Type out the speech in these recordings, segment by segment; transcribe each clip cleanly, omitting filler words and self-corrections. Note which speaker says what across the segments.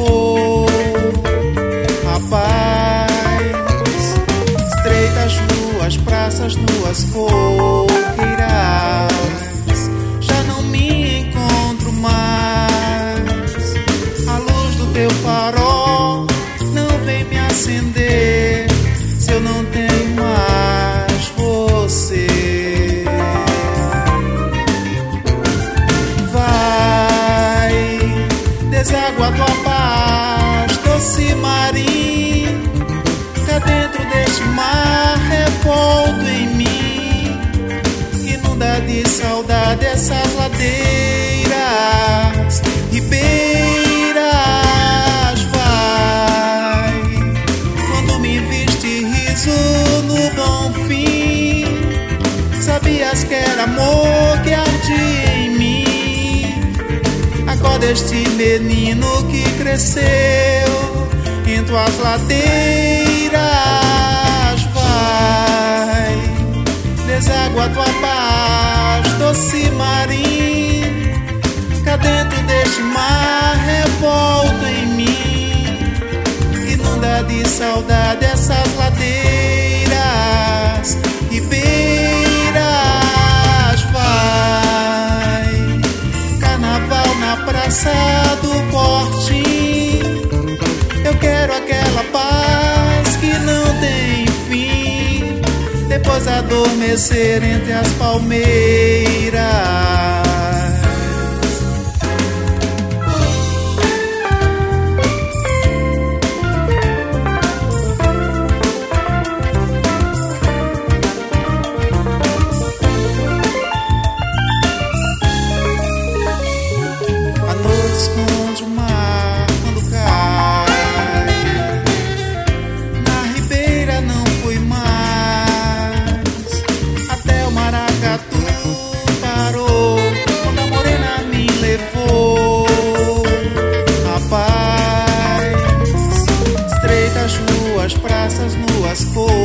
Speaker 1: levou. Rapaz, estreitas ruas, praças nuas, coqueirais, já não me encontro mais. A luz do teu farol não vem me acender se eu não tenho mais você. Vai, deságua tua paz, doce marinho, cá dentro deste mar revolto em mim, inunda de saudade essas ladeiras, ribeiras. Vai, quando me viste riso no bom fim, sabias que era amor que ardia em mim. Acorda este menino que cresceu em tuas ladeiras. Vai, deságua tua paz, doce marinho, cá dentro deste mar revolto em mim, inunda de saudade essas ladeiras, ribeiras. Vai, carnaval na praça do Fortim, eu quero aquela paz que não tem fim, depois adormecer entre as palmeiras. A noite esconde o mar quando cai, na ribeira não fui mais, até o maracatu parou quando a morena me levou. Rapaz, estreitas ruas, praças nuas,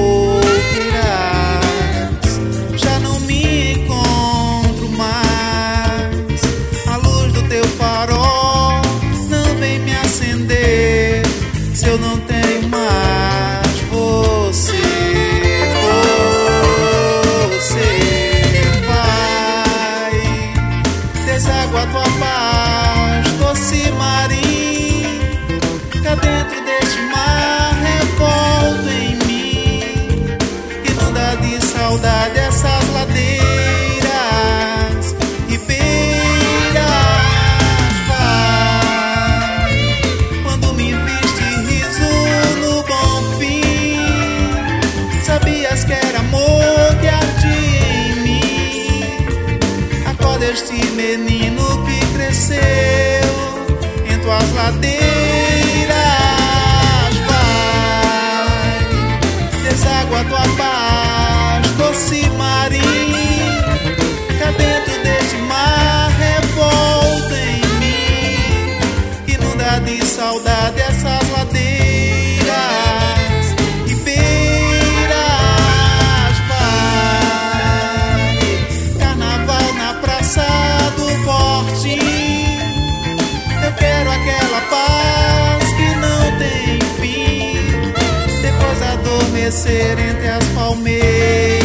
Speaker 1: coqueirais, já não me encontro mais. A luz do teu farol não vem me acender se eu não tenho mais você. Vai, deságua tua paz, doce marinho, cá dentro deste mar revolto em mim, inunda de saudade essas ladeiras, ribeiras. Vai, quando me viste riso no bom fim, sabias que era amor que ardia em mim. Acorda este menino que cresceu em tuas ladeiras. Vai, deságua tua paz, doce marinho, cá dentro deste mar revolto em mim, inunda de saudade essas ladeiras, ribeiras. Vai, carnaval na praça do Fortim, eu quero aquela paz que não tem fim, depois adormecer entre as palmeiras.